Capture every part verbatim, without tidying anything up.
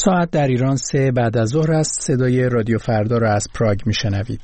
ساعت در ایران سه بعد از ظهر است. صدای رادیو فردا را از پراگ میشنوید.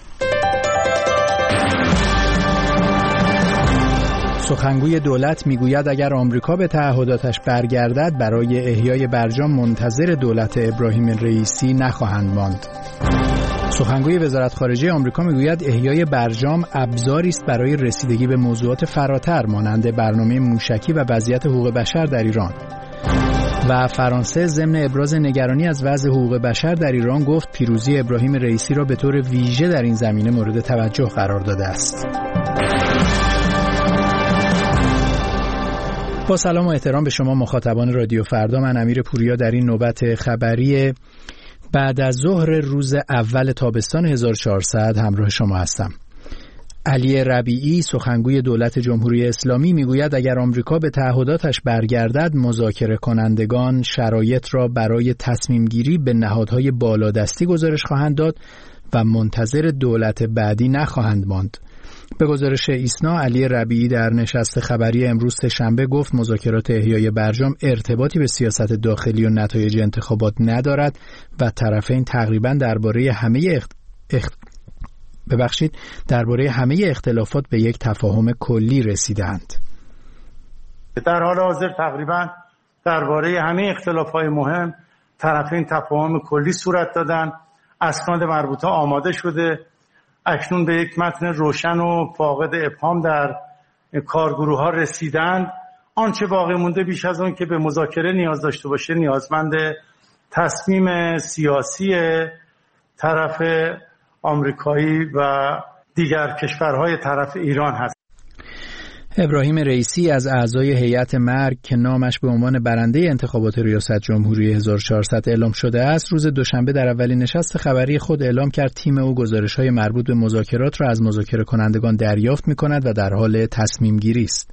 سخنگوی دولت میگوید اگر آمریکا به تعهداتش برگردد برای احیای برجام منتظر دولت ابراهیم رئیسی نخواهند ماند. سخنگوی وزارت خارجه آمریکا میگوید احیای برجام ابزاری است برای رسیدگی به موضوعات فراتر مانند برنامه موشکی و وضعیت حقوق بشر در ایران. و فرانسه ضمن ابراز نگرانی از وضع حقوق بشر در ایران گفت پیروزی ابراهیم رئیسی را به طور ویژه در این زمینه مورد توجه قرار داده است. با سلام و احترام به شما مخاطبان رادیو فردا، من امیر پوریا در این نوبت خبری بعد از ظهر روز اول تابستان هزار و چهارصد همراه شما هستم. علی ربیعی سخنگوی دولت جمهوری اسلامی میگوید اگر آمریکا به تعهداتش برگردد مذاکره کنندگان شرایط را برای تصمیم گیری به نهادهای بالادستی گزارش خواهند داد و منتظر دولت بعدی نخواهند ماند. به گزارش ایسنا، علی ربیعی در نشست خبری امروز سه‌شنبه گفت مذاکرات احیای برجام ارتباطی به سیاست داخلی و نتایج انتخابات ندارد و طرفین تقریباً درباره همه اخت... اخت... ببخشید درباره همه اختلافات به یک تفاهم کلی رسیدند. در حال حاضر تقریباً درباره همه اختلافات مهم طرفین تفاهم کلی صورت دادن، اسناد مربوطه آماده شده، اکنون به یک متن روشن و فاقد ابهام در کارگروه ها رسیدند. آنچه باقی مونده بیش از اون که به مذاکره نیاز داشته باشه نیازمند تصمیم سیاسی طرف آمریکایی و دیگر کشورهای طرف ایران هست. ابراهیم رئیسی از اعضای هیئت مرگ که نامش به عنوان برنده انتخابات ریاست جمهوری هزار و چهارصد اعلام شده است، روز دوشنبه در اولین نشست خبری خود اعلام کرد تیم او گزارش‌های مربوط به مذاکرات را از مذاکره کنندگان دریافت می‌کند و در حال تصمیم گیری است.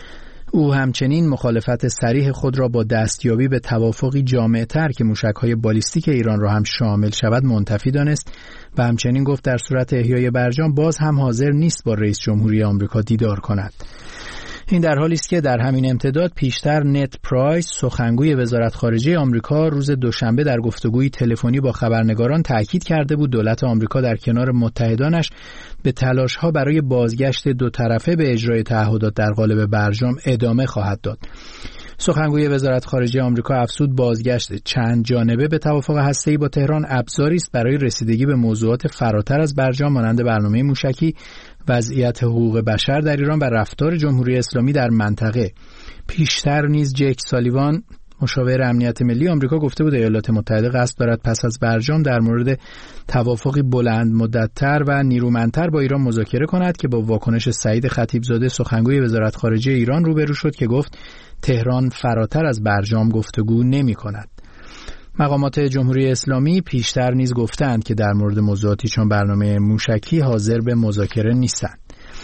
او همچنین مخالفت صریح خود را با دستیابی به توافقی جامع‌تر که موشک‌های بالیستیک ایران را هم شامل شود منتفی دانست و همچنین گفت در صورت احیای برجام باز هم حاضر نیست با رئیس جمهوری آمریکا دیدار کند. این در حالی است که در همین امتداد پیشتر نت پرایس سخنگوی وزارت خارجه آمریکا روز دوشنبه در گفتگوی تلفنی با خبرنگاران تاکید کرده بود دولت آمریکا در کنار متحدانش به تلاش‌ها برای بازگشت دو طرفه به اجرای تعهدات در قالب برجام ادامه خواهد داد. سخنگوی وزارت خارجه آمریکا افزود بازگشت چند جانبه به توافق هسته‌ای با تهران ابزاری است برای رسیدگی به موضوعات فراتر از برجام مانند برنامه موشکی، وضعیت حقوق بشر در ایران و رفتار جمهوری اسلامی در منطقه. پیشتر نیز جک سالیوان مشاور امنیت ملی آمریکا گفته بود ایالات متحده قصد دارد پس از برجام در مورد توافقی بلند مدت‌تر و نیرومندتر با ایران مذاکره کند که با واکنش سعید خطیبزاده سخنگوی وزارت خارجه ایران روبرو شد که گفت تهران فراتر از برجام گفتگو نمی‌کند. مقامات جمهوری اسلامی پیشتر نیز گفتند که در مورد موضوعاتی چون برنامه موشکی حاضر به مذاکره نیستند.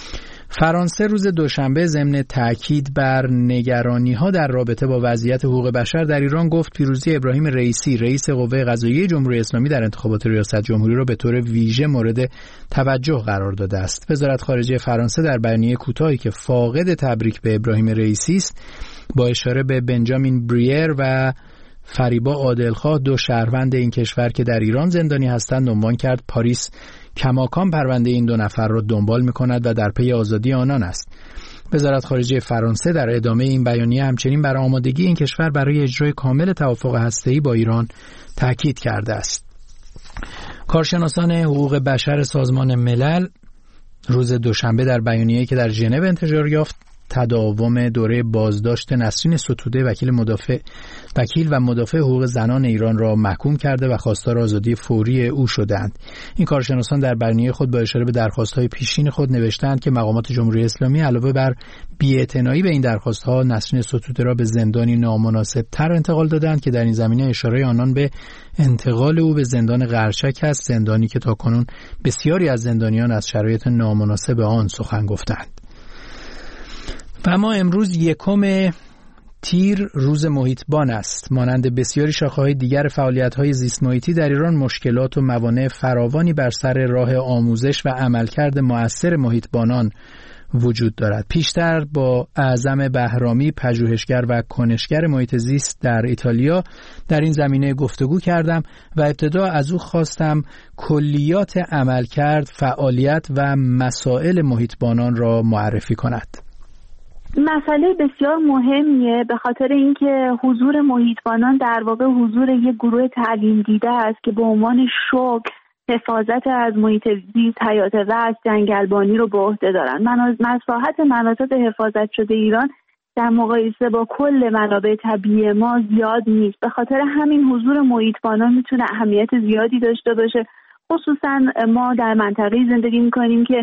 فرانسه روز دوشنبه ضمن تاکید بر نگرانی‌ها در رابطه با وضعیت حقوق بشر در ایران گفت پیروزی ابراهیم رئیسی رئیس قوه قضاییه جمهوری اسلامی در انتخابات ریاست جمهوری را به طور ویژه مورد توجه قرار داده است. وزارت خارجه فرانسه در بیانیه کوتاهی که فاقد تبریک به ابراهیم رئیسی است با اشاره به بنجامین بریر و فریبا عادلخواه دو شهروند این کشور که در ایران زندانی هستند عنوان کرد پاریس کماکان پرونده این دو نفر را دنبال می‌کند و در پی آزادی آنان است. وزارت خارجه فرانسه در ادامه این بیانیه همچنین بر آمادگی این کشور برای اجرای کامل توافق هسته‌ای با ایران تاکید کرده است. کارشناسان حقوق بشر سازمان ملل روز دوشنبه در بیانیه‌ای که در ژنو انتشار یافت تداوم دوره بازداشت نسرین ستوده وکیل مدافع وکیل و مدافع حقوق زنان ایران را محکوم کرده و خواستار آزادی فوری او شدند. این کارشناسان در بیانیه خود با اشاره به درخواست‌های پیشین خود نوشتند که مقامات جمهوری اسلامی علاوه بر بی‌اعتنایی به این درخواست‌ها نسرین ستوده را به زندانی نامناسب‌تر انتقال دادند که در این زمینه اشاره آنان به انتقال او به زندان قرچک است، زندانی که تاکنون بسیاری از زندانیان از شرایط نامناسب آن سخن گفتند. و اما امروز یکم تیر روز محیطبان است. مانند بسیاری شاخه‌های دیگر فعالیت‌های زیست محیطی در ایران مشکلات و موانع فراوانی بر سر راه آموزش و عملکرد مؤثر محیطبانان وجود دارد. پیشتر با اعظم بهرامی، پژوهشگر و کنشگر محیط زیست در ایتالیا در این زمینه گفتگو کردم و ابتدا از او خواستم کلیات عملکرد، فعالیت و مسائل محیطبانان را معرفی کند. مسئله بسیار مهمیه، به خاطر اینکه حضور محیطبانان در واقع حضور یک گروه تعلیم دیده است که به عنوان شغل حفاظت از محیط زیست، حیات وحش، جنگلبانی رو به عهده دارن. مساحت مناطق حفاظت شده ایران در مقایسه با کل منابع طبیعی ما زیاد نیست. به خاطر همین حضور محیطبانان میتونه اهمیت زیادی داشته باشه. خصوصا ما در منطقه‌ای زندگی میکنیم که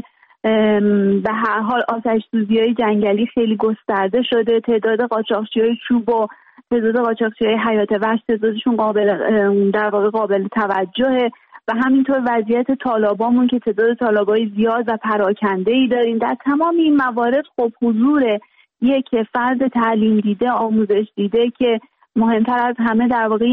به هر حال آتش‌سوزی‌های جنگلی خیلی گسترده شده. تعداد قاچاقچی‌های چوب و تعداد قاچاقچی‌های حیات وحش تعدادشون قابل در واقع قابل توجهه و همینطور وضعیت تالابامون که تعداد تالابای زیاد و پراکنده‌ای داریم. در تمام این موارد خب حضور یک فرد تعلیم دیده، آموزش دیده که مهمتر از همه در واقع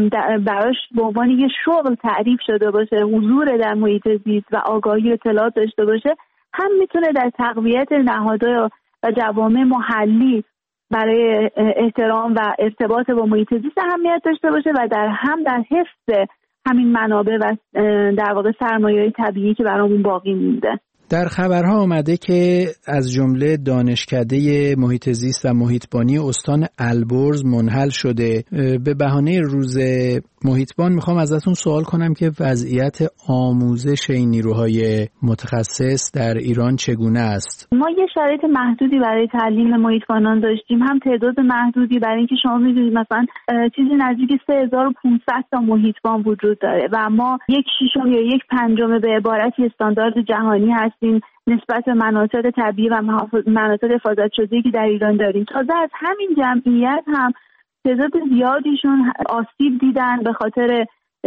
براش به عنوان یک شغل تعریف شده باشه، حضور در محیط زیست و آگاهی اطلاعات داشته باشه، هم میتونه در تقویت نهادها و جوامع محلی برای احترام و ارتباط با محیط زیست اهمیت داشته باشه و در هم در حفظ همین منابع و در واقع سرمایه‌های طبیعی که برامون باقی مونده. در خبرها آمده که از جمله دانشکده محیط زیست و محیطبانی استان البرز منحل شده. به بهانه روز محیطبان میخوام ازتون سوال کنم که وضعیت آموزش این نیروهای متخصص در ایران چگونه است؟ ما یه شرایط محدودی برای تعلیم محیطبانان داشتیم، هم تعداد محدودی برای اینکه شما میدونید مثلا چیزی نزدیک سه هزار و پانصد تا محیطبان وجود داره و ما یک ششم یا یک پنجم به عبارتی استاندارد جهانی هستیم نسبت به مناطق طبیعی و مناطق حفاظت شده‌ای که در ایران داریم. تازه از همین جمعیت هم تعداد زیادیشون آسیب دیدن به خاطر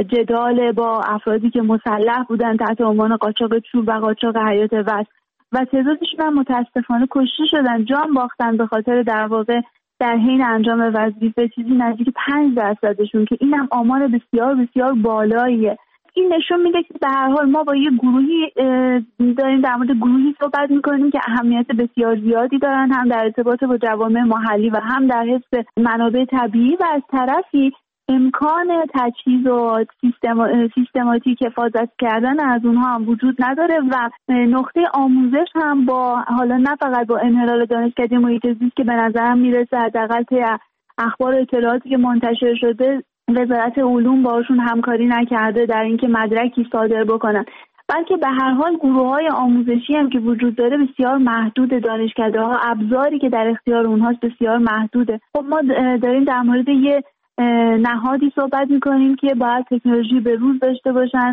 جدال با افرادی که مسلح بودن تحت عنوان قاچاق چوب و قاچاق حیات وحش و تعدادشون هم متاسفانه کشته شدن، جان باختن به خاطر در واقع در حین انجام وظیفه چیزی نزدیک پنج درصدشون که اینم آمار بسیار بسیار بالاییه. این نشون میده که به هر حال ما با یه گروهی داریم در مورد گروهی صحبت میکنیم که اهمیت بسیار زیادی دارن، هم در ارتباط با جوامع محلی و هم در حفظ منابع طبیعی و از طرفی امکان تجهیز و سیستم سیستماتیک حفاظت کردن از اونها هم وجود نداره و نقطه آموزش هم با حالا نه فقط با انحلال دانشکده محیط زیست که به نظرم میرسه حداقل طی اخبار و اطلاعاتی که منتشر شده وزارت علوم باشون همکاری نکرده در اینکه مدرکی صادر بکنن، بلکه به هر حال گروه‌های آموزشی هم که وجود داره بسیار محدود، دانشکده‌ها ابزاری که در اختیار اونهاست بسیار محدوده. خب ما داریم در مورد یه نهادی صحبت میکنیم که باید تکنولوژی به روز داشته باشن،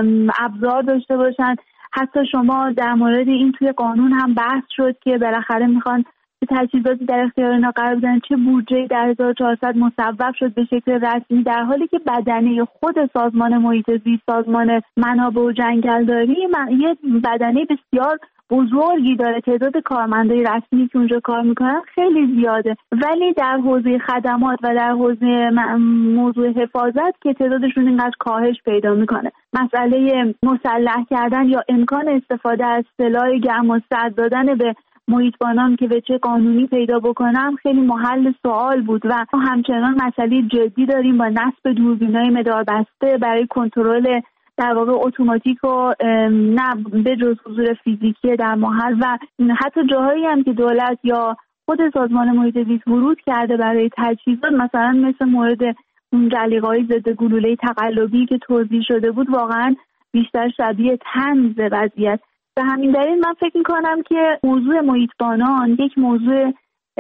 ابزار داشته باشن. حتی شما در مورد این توی قانون هم بحث شد که بالاخره میخوان تجهیزاتی در اختیار اینا قرار بدن، چه بودجه‌ای در هزار و چهارصد مصوب شد به شکل رسمی، در حالی که بدنه خود سازمان محیط زیست، سازمان منابع و جنگلداری یه بدنه بسیار بزرگی داره، تعداد کارمندای رسمی که اونجا کار میکنن خیلی زیاده، ولی در حوزه خدمات و در حوزه موضوع حفاظت که تعدادشون اینقدر کاهش پیدا میکنه. مسئله مسلح کردن یا امکان استفاده از سلاح گرم و سرد دادن به محیطبانان که به چه قانونی پیدا بکنم خیلی محل سوال بود و همچنان مسئله جدی داریم با نصب دوربینای مداربسته برای کنترل در واقع اتوماتیک و نه به جز حضور فیزیکی در محل و حتی جاهایی هم که دولت یا خود سازمان محیط زیست ورود کرده برای تجهیزات، مثلا مثل مورد اون جلیقه‌های ضد گلوله تقلبی که توضیح شده بود، واقعا بیشتر شبیه طنز وضعیت. به همین دلیل من فکر می‌کنم که موضوع محیطبانان یک موضوع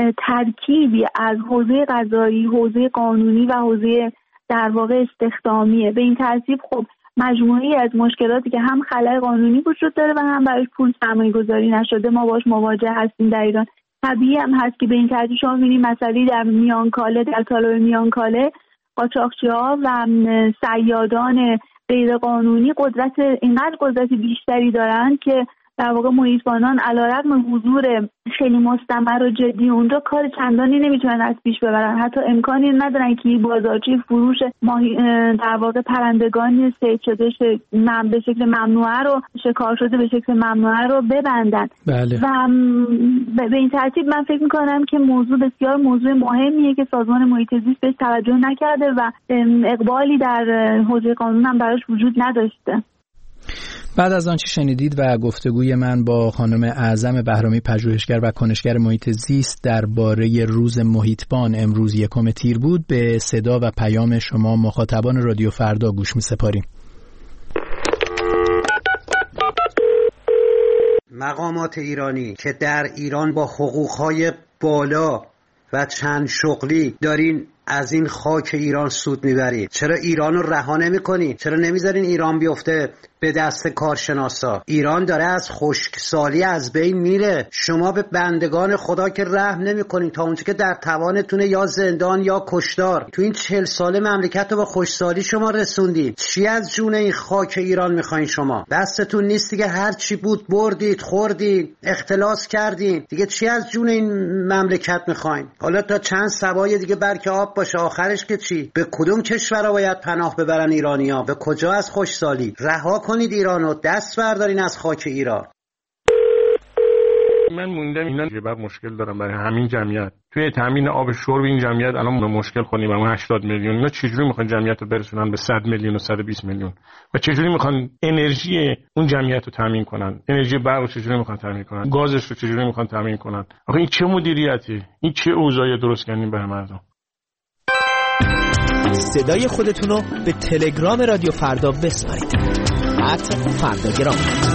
ترکیبی از حوزه قضایی، حوزه قانونی و حوزه در واقع استخدامیه. به این ترتیب خب مجموعه‌ای از مشکلاتی که هم خلأ قانونی وجود داره و هم براش پول سرمایه‌گذاری نشده ما باش مواجه هستیم در ایران. طبیعی هم هست که به این ترتیب شما می‌بینید مسئله در میانکاله، در تالاب میانکاله قاچاقچی‌ها و صیادان غیر قانونی قدرت اینقدر قدرت بیشتری دارن که در واقع محیط‌بانان علیرغم حضور خیلی مستمر و جدی اونجا کار چندانی نمیتونن از پیش ببرن، حتی امکانی ندارن که بازارچه فروش در واقع پرندگان صید شده به شکل ممنوعه رو شکار شده به شکل ممنوعه رو ببندن. بله. و به این ترتیب من فکر میکنم که موضوع بسیار موضوع مهمیه که سازمان محیط زیست بهش توجه نکرده و اقبالی در حوزه قانون هم براش وجود نداشته. بعد از آنچه شنیدید و گفتگوی من با خانم اعظم بهرامی، پژوهشگر و کنشگر محیط زیست درباره روز محیطبان امروز یکم تیر بود، به صدا و پیام شما مخاطبان رادیو فردا گوش می‌سپاریم. مقامات ایرانی که در ایران با حقوق‌های بالا و چند شغلی دارین از این خاک ایران سود میبرید، چرا ایران رو رها نمی‌کنید؟ چرا نمیذارین ایران بیفته به دست کارشناسا؟ ایران داره از خشکسالی از بین میره. شما به بندگان خدا که رحم نمی‌کنید تا اونجا که در توانتونه، یا زندان یا کشتار. تو این چهل ساله مملکت رو با خشکسالی شما رسوندید. چی از جون این خاک ایران میخواین شما؟ دستتون نیست دیگه، هر چی بود بردید، خوردید، اختلاس کردین. دیگه چی از جون این مملکت میخواین؟ حالا تا چند سبای دیگه برکه آب باشه، آخرش که چی؟ به کدوم کشورها باید پناه ببرن ایرانی‌ها؟ به کجا از خشکسالی؟ رها کنید ایرانو، دست بردارین از خاک ایران. من موندم اینا که بعد مشکل دارم برای همین جمعیت. توی تامین آب شرب این جمعیت الان مشکل خونی برای هشتاد میلیون. اینا چجوری میخوان جمعیت رو برسونن به صد میلیون و صد و بیست میلیون؟ و چجوری میخوان انرژی اون جمعیت رو تامین کنن؟ انرژی برق رو چجوری میخوان تامین کنن؟ گازش رو چجوری میخوان تامین کنن؟ آخه این چه مدیریتی؟ این چه اوضاعی درست کردین برای مردم؟ صدای خودتون رو به تلگرام رادیو فردا بسپارید. ات فرداگرام.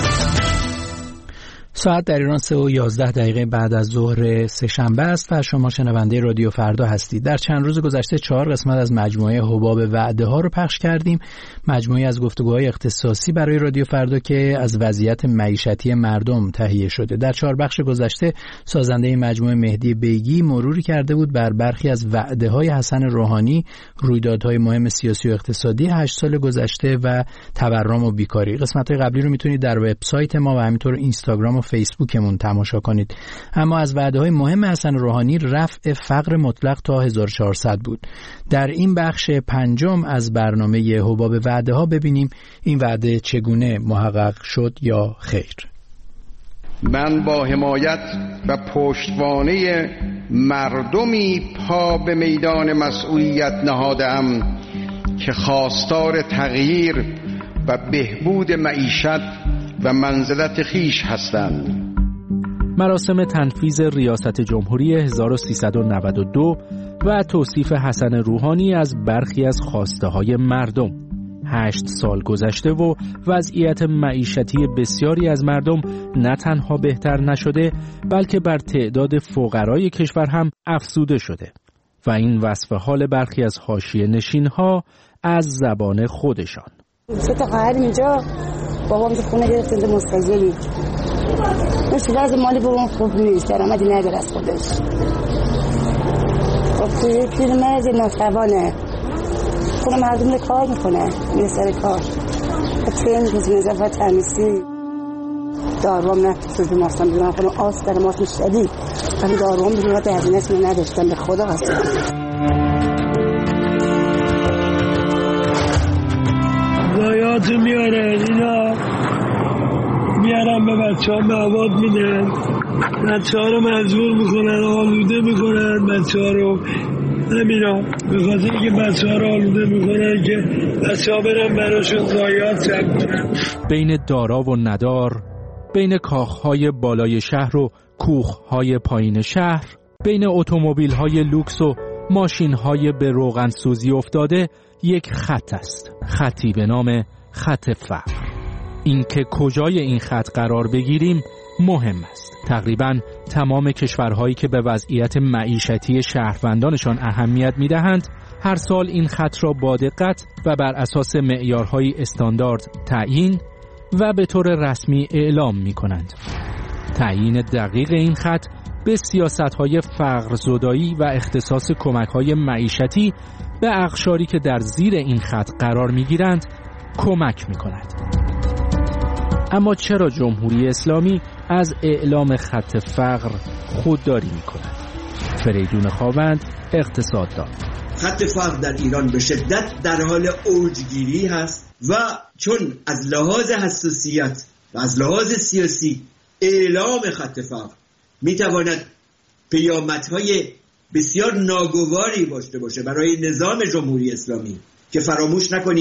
ساعت در ایران سه و یازده دقیقه بعد از ظهر سه‌شنبه است و شما شنونده رادیو فردا هستید. در چند روز گذشته چهار قسمت از مجموعه حباب وعده ها رو پخش کردیم. مجموعه از گفتگوهای اختصاصی برای رادیو فردا که از وضعیت معیشتی مردم تهیه شده. در چهار بخش گذشته سازنده این مجموعه مهدی بیگی مروری کرده بود بر برخی از وعده های حسن روحانی، رویدادهای مهم سیاسی و اقتصادی هشت سال گذشته و تورم و بیکاری. قسمت‌های قبلی رو میتونید در وبسایت ما و همینطور اینستاگرام و فیسبوکمون تماشا کنید. اما از وعده‌های مهم حسن روحانی رفع فقر مطلق تا هزار و چهارصد بود. در این بخش پنجم از برنامه حباب وعده‌ها ببینیم این وعده چگونه محقق شد یا خیر. من با حمایت و پشتوانه مردمی پا به میدان مسئولیت نهادم که خواستار تغییر و بهبود معیشت و منزلت خیش هستند. مراسم تنفیذ ریاست جمهوری هزار و سیصد و نود و دو و توصیف حسن روحانی از برخی از خواسته های مردم. هشت سال گذشته و وضعیت معیشتی بسیاری از مردم نه تنها بهتر نشده بلکه بر تعداد فقرای کشور هم افزوده شده و این وصف حال برخی از حاشیه نشین‌ها از زبان خودشان. سه تا خواهر اینجا، بابام تو خونه گرفته ده مستجلی. مثل وضع مالی بابام خوب نیست، درآمدی نداره از خودش. خب توی پیرمرد ناتوانه، خونه مردم رو کار میکنه، میره سر کار. ترین روز نظافت تمیزی، داروام نفت تو ماستم بیرون خونه آس در ماست مشتدی. ولی داروام بیرون ده هزینه اسم نداشتم، به خدا قسم. ضایعات میارن اینا، میارن به بچه ها مواد میدن، بچه ها رو مجبور میکنن، آلوده میکنن بچه ها رو. نمیرم به خاطر که بچه ها رو آلوده میکنن که بچه ها برن براشون ضایعات جمع کنن. بین دارا و ندار، بین کاخهای بالای شهر و کوخهای پایین شهر، بین اتومبیل‌های لوکس و ماشین‌های به روغن سوزی افتاده یک خط است، خطی به نام خط فقر. اینکه کجای این خط قرار بگیریم مهم است. تقریباً تمام کشورهایی که به وضعیت معیشتی شهروندانشان اهمیت می‌دهند هر سال این خط را با دقت و بر اساس معیارهای استاندارد تعیین و به طور رسمی اعلام می‌کنند. تعیین دقیق این خط به سیاست‌های فقرزدایی و اختصاص کمک‌های معیشتی به اقشاری که در زیر این خط قرار می‌گیرند کمک می‌کند. اما چرا جمهوری اسلامی از اعلام خط فقر خودداری می‌کند؟ فریدون خاوند، اقتصاددان: خط فقر در ایران به شدت در حال اوجگیری هست و چون از لحاظ حساسیت و از لحاظ سیاسی اعلام خط فقر میتواند پیامدهای بسیار ناگواری داشته باشه برای نظام جمهوری اسلامی که فراموش نکنید